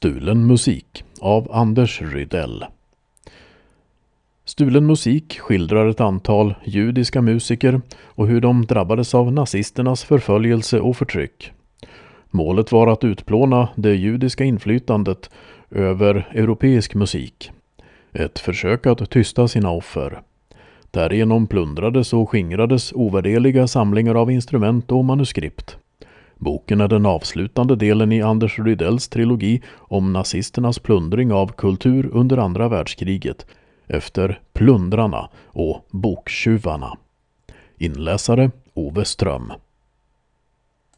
Stulen musik av Anders Rydell. Stulen musik skildrar ett antal judiska musiker och hur de drabbades av nazisternas förföljelse och förtryck. Målet var att utplåna det judiska inflytandet över europeisk musik. Ett försök att tysta sina offer. Därigenom plundrades och skingrades ovärderliga samlingar av instrument och manuskript. Boken är den avslutande delen i Anders Rydells trilogi om nazisternas plundring av kultur under andra världskriget, efter Plundrarna och Boktjuvarna. Inläsare Ove Ström.